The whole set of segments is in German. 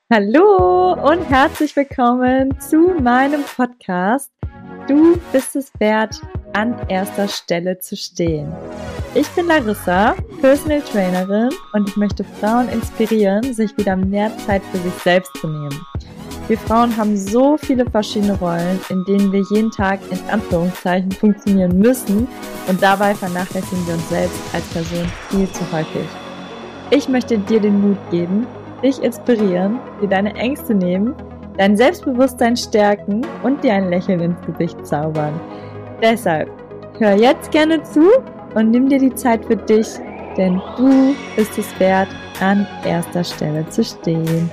Hallo und herzlich willkommen zu meinem Podcast. Du bist es wert, an erster Stelle zu stehen. Ich bin Larissa, Personal Trainerin, und ich möchte Frauen inspirieren, sich wieder mehr Zeit für sich selbst zu nehmen. Wir Frauen haben so viele verschiedene Rollen, in denen wir jeden Tag in Anführungszeichen funktionieren müssen, und dabei vernachlässigen wir uns selbst als Person viel zu häufig. Ich möchte dir den Mut geben, dich inspirieren, dir deine Ängste nehmen, dein Selbstbewusstsein stärken und dir ein Lächeln ins Gesicht zaubern. Deshalb hör jetzt gerne zu und nimm dir die Zeit für dich, denn du bist es wert, an erster Stelle zu stehen.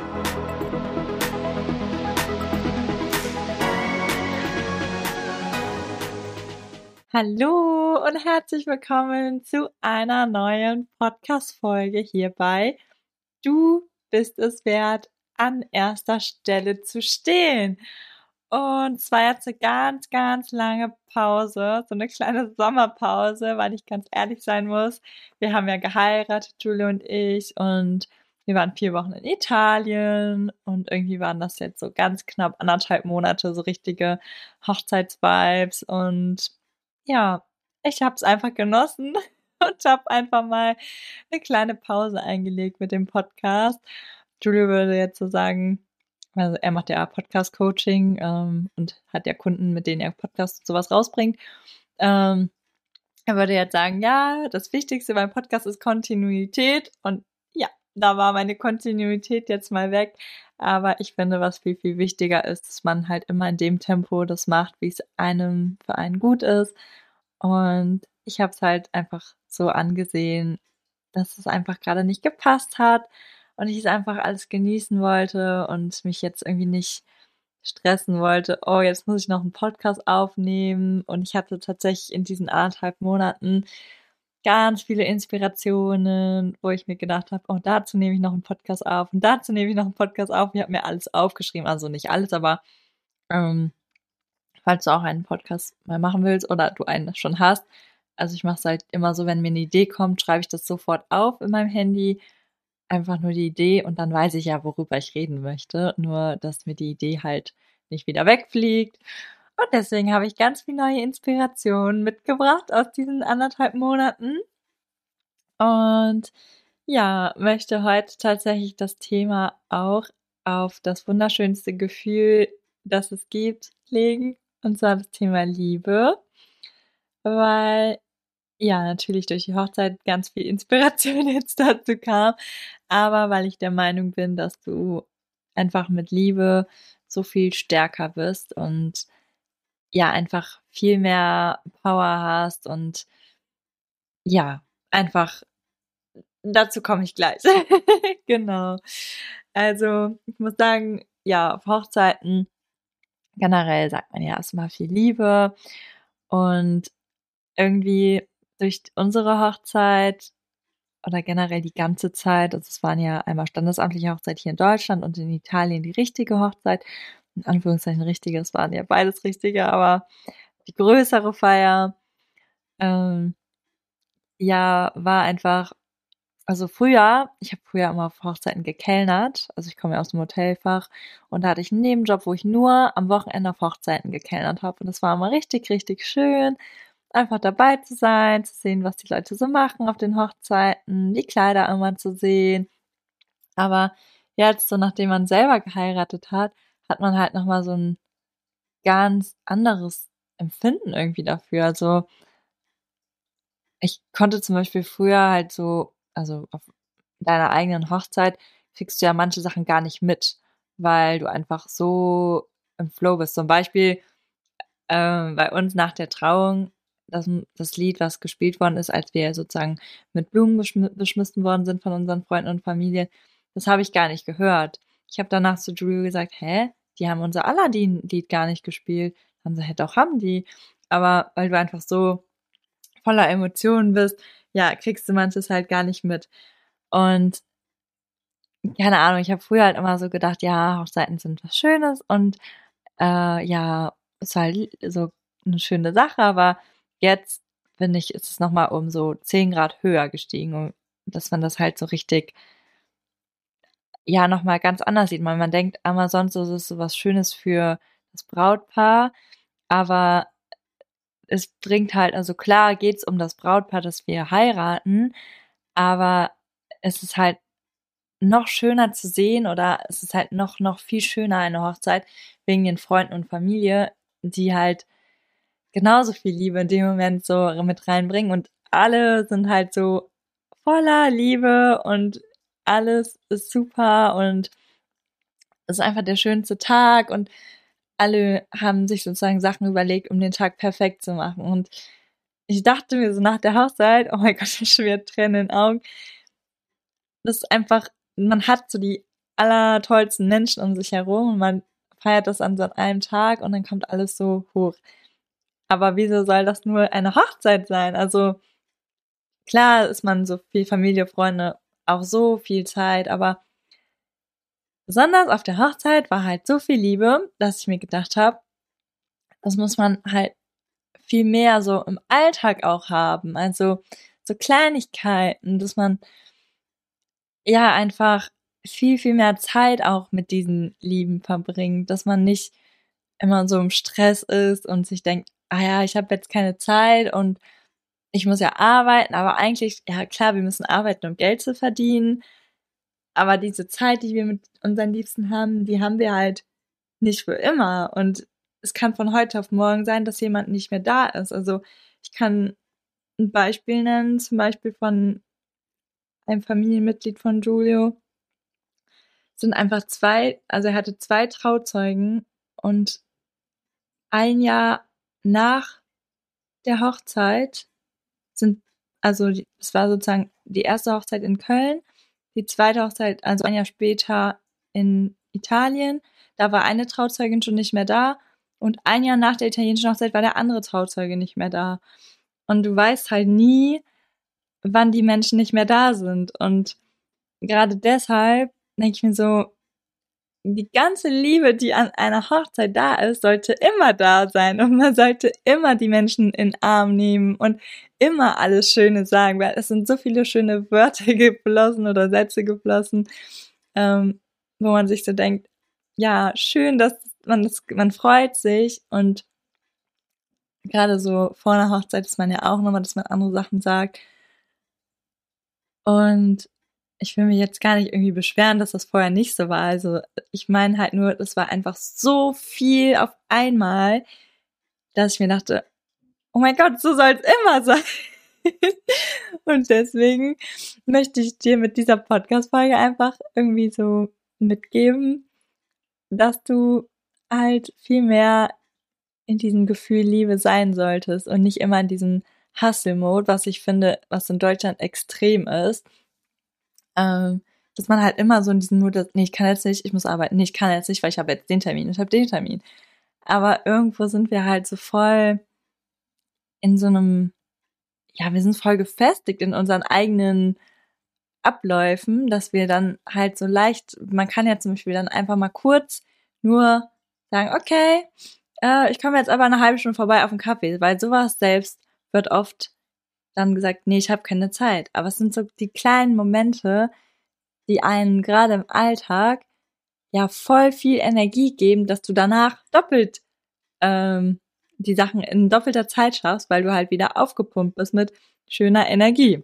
Hallo und herzlich willkommen zu einer neuen Podcast-Folge hierbei. Du bist es wert, an erster Stelle zu stehen. Und es war jetzt eine ganz, ganz lange Pause, so eine kleine Sommerpause, weil ich ganz ehrlich sein muss. Wir haben ja geheiratet, Julia und ich, und wir waren 4 Wochen in Italien und irgendwie waren das jetzt so ganz knapp 1,5 Monate, so richtige Hochzeitsvibes. Und ja, ich habe es einfach genossen und habe einfach mal eine kleine Pause eingelegt mit dem Podcast. Julio würde jetzt so sagen, also er macht ja Podcast-Coaching und hat ja Kunden, mit denen er Podcasts und sowas rausbringt. Er würde jetzt sagen, ja, das Wichtigste beim Podcast ist Kontinuität. Und ja, da war meine Kontinuität jetzt mal weg. Aber ich finde, was viel, viel wichtiger ist, dass man halt immer in dem Tempo das macht, wie es für einen gut ist. Und ich habe es halt einfach so angesehen, dass es einfach gerade nicht gepasst hat und ich es einfach alles genießen wollte und mich jetzt irgendwie nicht stressen wollte. Oh, jetzt muss ich noch einen Podcast aufnehmen. Und ich hatte tatsächlich in diesen 1,5 Monaten ganz viele Inspirationen, wo ich mir gedacht habe, oh, dazu nehme ich noch einen Podcast auf und dazu nehme ich noch einen Podcast auf. Ich habe mir alles aufgeschrieben, also nicht alles, aber falls du auch einen Podcast mal machen willst oder du einen schon hast. Also ich mache es halt immer so, wenn mir eine Idee kommt, schreibe ich das sofort auf in meinem Handy. Einfach nur die Idee und dann weiß ich ja, worüber ich reden möchte. Nur, dass mir die Idee halt nicht wieder wegfliegt. Und deswegen habe ich ganz viel neue Inspirationen mitgebracht aus diesen 1,5 Monaten. Und ja, möchte heute tatsächlich das Thema auch auf das wunderschönste Gefühl, das es gibt, legen. Und zwar das Thema Liebe. Weil ja, natürlich durch die Hochzeit ganz viel Inspiration jetzt dazu kam, aber weil ich der Meinung bin, dass du einfach mit Liebe so viel stärker bist und ja, einfach viel mehr Power hast und ja, einfach dazu komme ich gleich. Genau. Also, ich muss sagen, ja, auf Hochzeiten generell sagt man ja erstmal viel Liebe und irgendwie durch unsere Hochzeit oder generell die ganze Zeit, also es waren ja einmal standesamtliche Hochzeit hier in Deutschland und in Italien die richtige Hochzeit. In Anführungszeichen richtige, es waren ja beides richtige, aber die größere Feier, ähm, ja, war einfach, also früher, ich habe früher immer auf Hochzeiten gekellnert, also ich komme ja aus dem Hotelfach und da hatte ich einen Nebenjob, wo ich nur am Wochenende auf Hochzeiten gekellnert habe und das war immer richtig, richtig schön, einfach dabei zu sein, zu sehen, was die Leute so machen auf den Hochzeiten, die Kleider immer zu sehen. Aber jetzt, so nachdem man selber geheiratet hat, hat man halt noch mal so ein ganz anderes Empfinden irgendwie dafür. Also, ich konnte zum Beispiel früher halt so, also auf deiner eigenen Hochzeit kriegst du ja manche Sachen gar nicht mit, weil du einfach so im Flow bist. Zum Beispiel, bei uns nach der Trauung, das Lied, was gespielt worden ist, als wir sozusagen mit Blumen beschmissen worden sind von unseren Freunden und Familie, das habe ich gar nicht gehört. Ich habe danach zu Julio gesagt: „Hä, die haben unser Aladdin-Lied gar nicht gespielt.“ Haben sie: „Hä, doch haben die.“ Aber weil du einfach so voller Emotionen bist, ja, kriegst du manches halt gar nicht mit. Und keine Ahnung, ich habe früher halt immer so gedacht, ja, Hochzeiten sind was Schönes und ja, ist halt so eine schöne Sache, aber jetzt finde ich, ist es noch mal um so 10 Grad höher gestiegen und dass man das halt so richtig ja nochmal ganz anders sieht. Man denkt immer sonst, das ist so was Schönes für das Brautpaar, aber es bringt halt, also klar geht's um das Brautpaar, dass wir heiraten, aber es ist halt noch schöner zu sehen oder es ist halt noch viel schöner eine Hochzeit wegen den Freunden und Familie, die halt genauso viel Liebe in dem Moment so mit reinbringen und alle sind halt so voller Liebe und alles ist super und es ist einfach der schönste Tag und alle haben sich sozusagen Sachen überlegt, um den Tag perfekt zu machen. Und ich dachte mir so nach der Hochzeit, oh mein Gott, ich habe schon wieder Tränen in den Augen. Das ist einfach, man hat so die allertollsten Menschen um sich herum und man feiert das an so einem Tag und dann kommt alles so hoch. Aber wieso soll das nur eine Hochzeit sein? Also klar ist man so viel Familie, Freunde, auch so viel Zeit, aber besonders auf der Hochzeit war halt so viel Liebe, dass ich mir gedacht habe, das muss man halt viel mehr so im Alltag auch haben. Also so Kleinigkeiten, dass man ja einfach viel mehr Zeit auch mit diesen Lieben verbringt, dass man nicht immer so im Stress ist und sich denkt, ah ja, ich habe jetzt keine Zeit und ich muss ja arbeiten, aber eigentlich, ja klar, wir müssen arbeiten, um Geld zu verdienen, aber diese Zeit, die wir mit unseren Liebsten haben, die haben wir halt nicht für immer und es kann von heute auf morgen sein, dass jemand nicht mehr da ist. Also ich kann ein Beispiel nennen, zum Beispiel von einem Familienmitglied von Giulio, sind einfach also er hatte 2 Trauzeugen und ein Jahr nach der Hochzeit sind, also es war sozusagen die erste Hochzeit in Köln, die zweite Hochzeit, also ein Jahr später in Italien, da war eine Trauzeugin schon nicht mehr da und ein Jahr nach der italienischen Hochzeit war der andere Trauzeuge nicht mehr da. Und du weißt halt nie, wann die Menschen nicht mehr da sind. Und gerade deshalb denke ich mir so, die ganze Liebe, die an einer Hochzeit da ist, sollte immer da sein und man sollte immer die Menschen in den Arm nehmen und immer alles Schöne sagen, weil es sind so viele schöne Wörter geflossen oder Sätze geflossen, wo man sich so denkt, ja, schön, dass man freut sich und gerade so vor einer Hochzeit ist man ja auch nochmal, dass man andere Sachen sagt und ich will mich jetzt gar nicht irgendwie beschweren, dass das vorher nicht so war. Also ich meine halt nur, es war einfach so viel auf einmal, dass ich mir dachte, oh mein Gott, so soll es immer sein. Und deswegen möchte ich dir mit dieser Podcast-Folge einfach irgendwie so mitgeben, dass du halt viel mehr in diesem Gefühl Liebe sein solltest und nicht immer in diesem Hustle-Mode, was ich finde, was in Deutschland extrem ist. Dass man halt immer so in diesem Mut ist, nee, ich kann jetzt nicht, ich muss arbeiten, nee, ich kann jetzt nicht, weil ich habe jetzt den Termin, ich habe den Termin. Aber irgendwo sind wir halt so voll in so einem, ja, wir sind voll gefestigt in unseren eigenen Abläufen, dass wir dann halt so leicht, man kann ja zum Beispiel dann einfach mal kurz nur sagen, okay, ich komme jetzt aber eine halbe Stunde vorbei auf den Kaffee, weil sowas selbst wird oft dann gesagt, nee, ich habe keine Zeit. Aber es sind so die kleinen Momente, die einen gerade im Alltag ja voll viel Energie geben, dass du danach doppelt die Sachen in doppelter Zeit schaffst, weil du halt wieder aufgepumpt bist mit schöner Energie.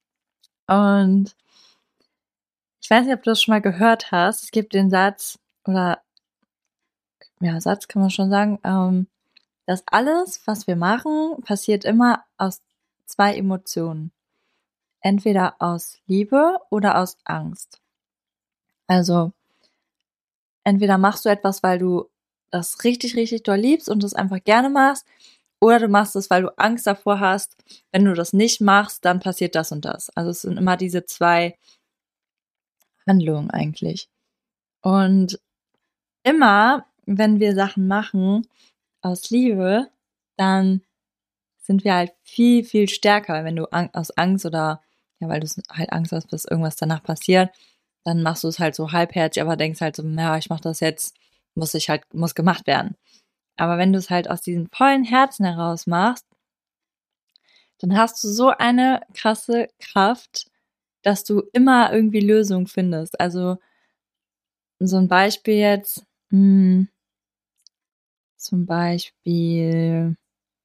Und ich weiß nicht, ob du das schon mal gehört hast. Es gibt den Satz, oder ja, Satz kann man schon sagen, dass alles, was wir machen, passiert immer aus 2 Emotionen. Entweder aus Liebe oder aus Angst. Also entweder machst du etwas, weil du das richtig doll liebst und das einfach gerne machst, oder du machst es, weil du Angst davor hast, wenn du das nicht machst, dann passiert das und das. Also es sind immer diese 2 Handlungen eigentlich. Und immer, wenn wir Sachen machen aus Liebe, dann sind wir halt viel stärker. Wenn du aus Angst oder, ja, weil du halt Angst hast, dass irgendwas danach passiert, dann machst du es halt so halbherzig, aber denkst halt so, ja, ich mach das jetzt, muss gemacht werden. Aber wenn du es halt aus diesem vollen Herzen heraus machst, dann hast du so eine krasse Kraft, dass du immer irgendwie Lösungen findest. Also so ein Beispiel jetzt, zum Beispiel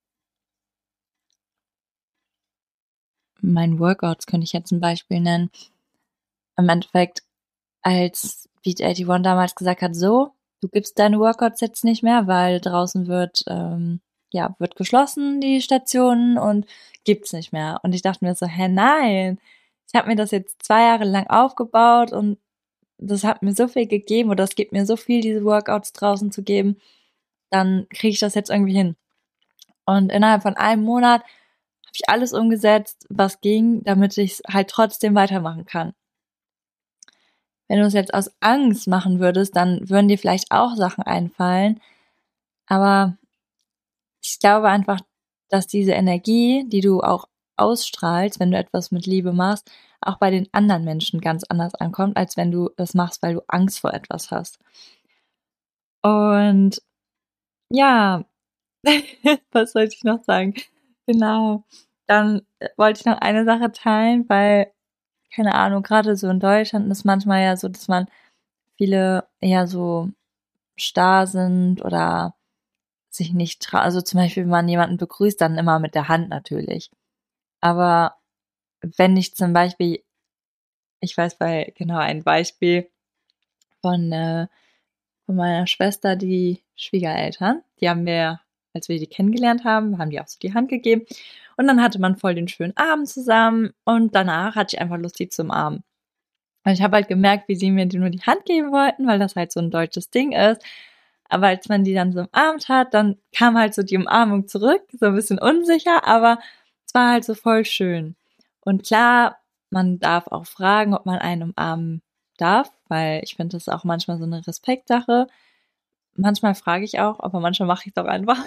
meinen Workouts könnte ich jetzt ein Beispiel nennen. Im Endeffekt, als Beat 81 damals gesagt hat, so, du gibst deine Workouts jetzt nicht mehr, weil draußen wird geschlossen, die Stationen, und gibt's nicht mehr. Und ich dachte mir so, nein, ich habe mir das jetzt 2 Jahre lang aufgebaut und das hat mir so viel gegeben oder es gibt mir so viel, diese Workouts draußen zu geben, dann kriege ich das jetzt irgendwie hin. Und innerhalb von einem Monat habe ich alles umgesetzt, was ging, damit ich es halt trotzdem weitermachen kann. Wenn du es jetzt aus Angst machen würdest, dann würden dir vielleicht auch Sachen einfallen. Aber ich glaube einfach, dass diese Energie, die du auch ausstrahlst, wenn du etwas mit Liebe machst, auch bei den anderen Menschen ganz anders ankommt, als wenn du das machst, weil du Angst vor etwas hast. Und ja, was sollte ich noch sagen? Genau. Dann wollte ich noch eine Sache teilen, weil, keine Ahnung, gerade so in Deutschland ist manchmal ja so, dass man viele eher so starr sind oder sich nicht trauen. Also zum Beispiel, wenn man jemanden begrüßt, dann immer mit der Hand natürlich. Aber wenn ich zum Beispiel, ich weiß genau ein Beispiel von, von meiner Schwester, die Schwiegereltern, die haben wir, als wir die kennengelernt haben, haben die auch so die Hand gegeben. Und dann hatte man voll den schönen Abend zusammen und danach hatte ich einfach Lust, die zu umarmen. Und ich habe halt gemerkt, wie sie mir nur die Hand geben wollten, weil das halt so ein deutsches Ding ist. Aber als man die dann so umarmt hat, dann kam halt so die Umarmung zurück, so ein bisschen unsicher, aber es war halt so voll schön. Und klar, man darf auch fragen, ob man einen umarmen darf, weil ich finde, das ist auch manchmal so eine Respektsache. Manchmal frage ich auch, aber manchmal mache ich es auch einfach.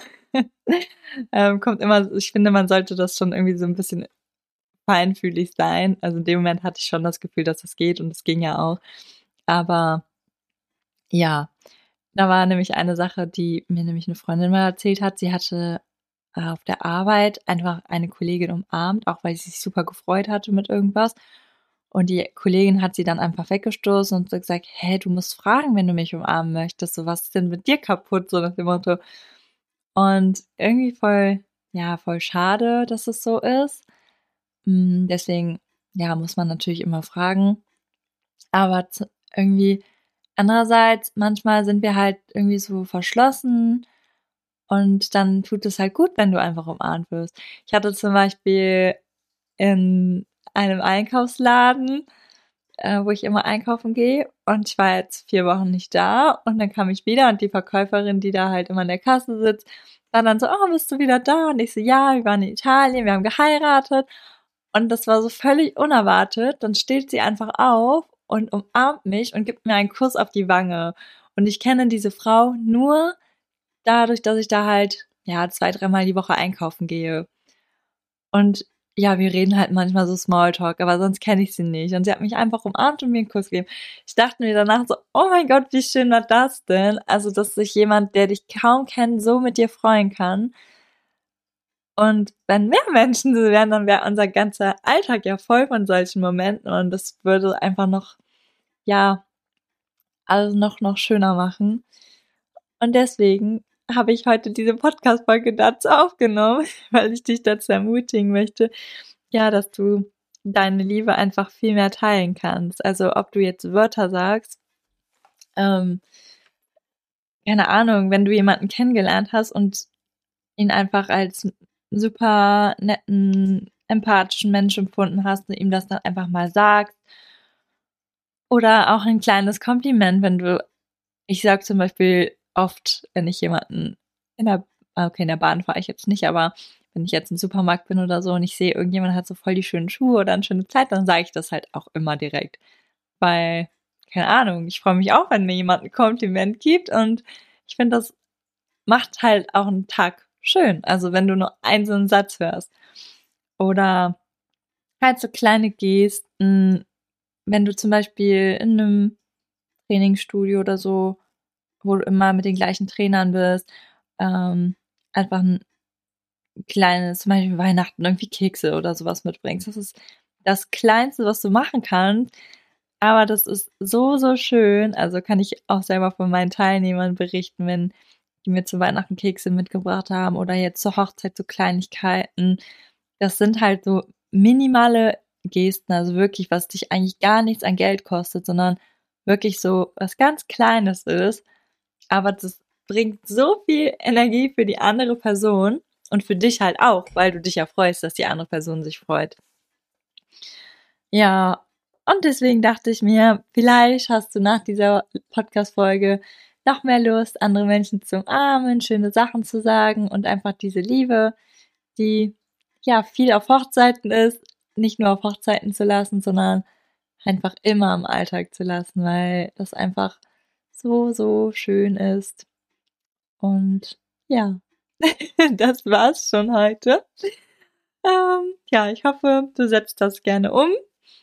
Kommt immer, ich finde, man sollte das schon irgendwie so ein bisschen feinfühlig sein. Also in dem Moment hatte ich schon das Gefühl, dass es geht und es ging ja auch. Aber ja, da war nämlich eine Sache, die mir nämlich eine Freundin mal erzählt hat. Sie hatte auf der Arbeit einfach eine Kollegin umarmt, auch weil sie sich super gefreut hatte mit irgendwas. Und die Kollegin hat sie dann einfach weggestoßen und so gesagt, hey, du musst fragen, wenn du mich umarmen möchtest. So, was ist denn mit dir kaputt? So nach dem Motto. Und irgendwie voll schade, dass es so ist. Deswegen, ja, muss man natürlich immer fragen. Aber irgendwie andererseits, manchmal sind wir halt irgendwie so verschlossen und dann tut es halt gut, wenn du einfach umarmt wirst. Ich hatte zum Beispiel in einem Einkaufsladen, wo ich immer einkaufen gehe, und ich war jetzt 4 Wochen nicht da und dann kam ich wieder und die Verkäuferin, die da halt immer in der Kasse sitzt, war dann so, oh, bist du wieder da? Und ich so, ja, wir waren in Italien, wir haben geheiratet. Und das war so völlig unerwartet. Dann steht sie einfach auf und umarmt mich und gibt mir einen Kuss auf die Wange. Und ich kenne diese Frau nur dadurch, dass ich da halt, ja, 2, dreimal die Woche einkaufen gehe. Und ja, wir reden halt manchmal so Smalltalk, aber sonst kenne ich sie nicht. Und sie hat mich einfach umarmt und mir einen Kuss gegeben. Ich dachte mir danach so, oh mein Gott, wie schön war das denn? Also, dass sich jemand, der dich kaum kennt, so mit dir freuen kann. Und wenn mehr Menschen so wären, dann wäre unser ganzer Alltag ja voll von solchen Momenten und das würde einfach noch, ja, alles noch schöner machen. Und deswegen habe ich heute diese Podcast-Folge dazu aufgenommen, weil ich dich dazu ermutigen möchte, ja, dass du deine Liebe einfach viel mehr teilen kannst. Also ob du jetzt Wörter sagst, ähm, keine Ahnung, wenn du jemanden kennengelernt hast und ihn einfach als super netten, empathischen Mensch empfunden hast und ihm das dann einfach mal sagst. Oder auch ein kleines Kompliment, wenn du, ich sag zum Beispiel oft, wenn ich jemanden in der Bahn fahre ich jetzt nicht, aber wenn ich jetzt im Supermarkt bin oder so und ich sehe, irgendjemand hat so voll die schönen Schuhe oder ein schönes Kleid, dann sage ich das halt auch immer direkt. Weil, keine Ahnung, ich freue mich auch, wenn mir jemand ein Kompliment gibt und ich finde, das macht halt auch einen Tag schön. Also wenn du nur einen so einen Satz hörst. Oder halt so kleine Gesten, wenn du zum Beispiel in einem Trainingsstudio oder so, wo du immer mit den gleichen Trainern bist, einfach ein kleines, zum Beispiel Weihnachten, irgendwie Kekse oder sowas mitbringst. Das ist das Kleinste, was du machen kannst. Aber das ist so, so schön. Also kann ich auch selber von meinen Teilnehmern berichten, wenn die mir zu Weihnachten Kekse mitgebracht haben oder jetzt zur Hochzeit so Kleinigkeiten. Das sind halt so minimale Gesten, also wirklich, was dich eigentlich gar nichts an Geld kostet, sondern wirklich so was ganz Kleines ist. Aber das bringt so viel Energie für die andere Person und für dich halt auch, weil du dich ja freust, dass die andere Person sich freut. Ja, und deswegen dachte ich mir, vielleicht hast du nach dieser Podcast-Folge noch mehr Lust, andere Menschen zu umarmen, schöne Sachen zu sagen und einfach diese Liebe, die ja viel auf Hochzeiten ist, nicht nur auf Hochzeiten zu lassen, sondern einfach immer im Alltag zu lassen, weil das einfach so, so schön ist. Und ja, das war's schon heute. Ja, ich hoffe, du setzt das gerne um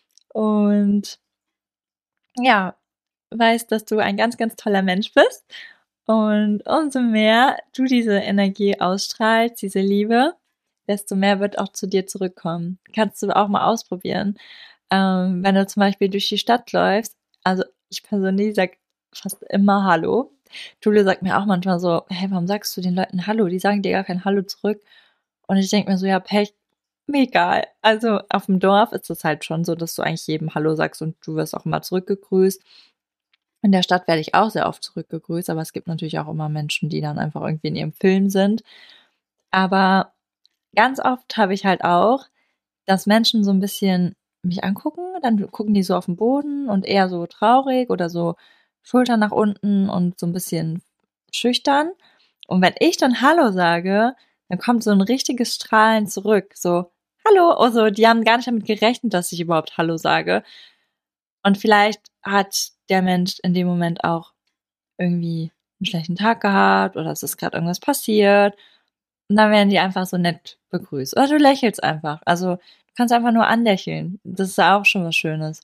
und ja, weißt, dass du ein ganz, ganz toller Mensch bist. Und umso mehr du diese Energie ausstrahlst, diese Liebe, desto mehr wird auch zu dir zurückkommen. Kannst du auch mal ausprobieren. Wenn du zum Beispiel durch die Stadt läufst, also ich persönlich sag fast immer Hallo. Julia sagt mir auch manchmal so, hey, warum sagst du den Leuten Hallo? Die sagen dir gar kein Hallo zurück. Und ich denke mir so, ja, Pech, mir egal. Also auf dem Dorf ist es halt schon so, dass du eigentlich jedem Hallo sagst und du wirst auch immer zurückgegrüßt. In der Stadt werde ich auch sehr oft zurückgegrüßt, aber es gibt natürlich auch immer Menschen, die dann einfach irgendwie in ihrem Film sind. Aber ganz oft habe ich halt auch, dass Menschen so ein bisschen mich angucken, dann gucken die so auf den Boden und eher so traurig oder so Schultern nach unten und so ein bisschen schüchtern. Und wenn ich dann Hallo sage, dann kommt so ein richtiges Strahlen zurück, so Hallo, also die haben gar nicht damit gerechnet, dass ich überhaupt Hallo sage. Und vielleicht hat der Mensch in dem Moment auch irgendwie einen schlechten Tag gehabt oder es ist gerade irgendwas passiert. Und dann werden die einfach so nett begrüßt. Oder du lächelst einfach. Also du kannst einfach nur anlächeln. Das ist auch schon was Schönes.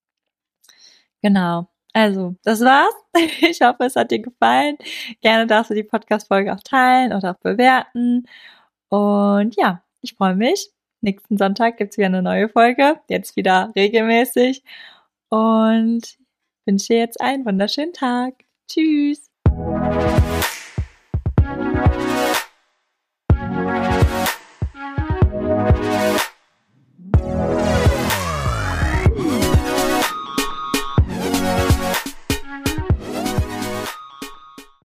Genau. Also, das war's. Ich hoffe, es hat dir gefallen. Gerne darfst du die Podcast-Folge auch teilen oder auch bewerten. Und ja, ich freue mich. Nächsten Sonntag gibt's wieder eine neue Folge. Jetzt wieder regelmäßig. Und wünsche dir jetzt einen wunderschönen Tag. Tschüss.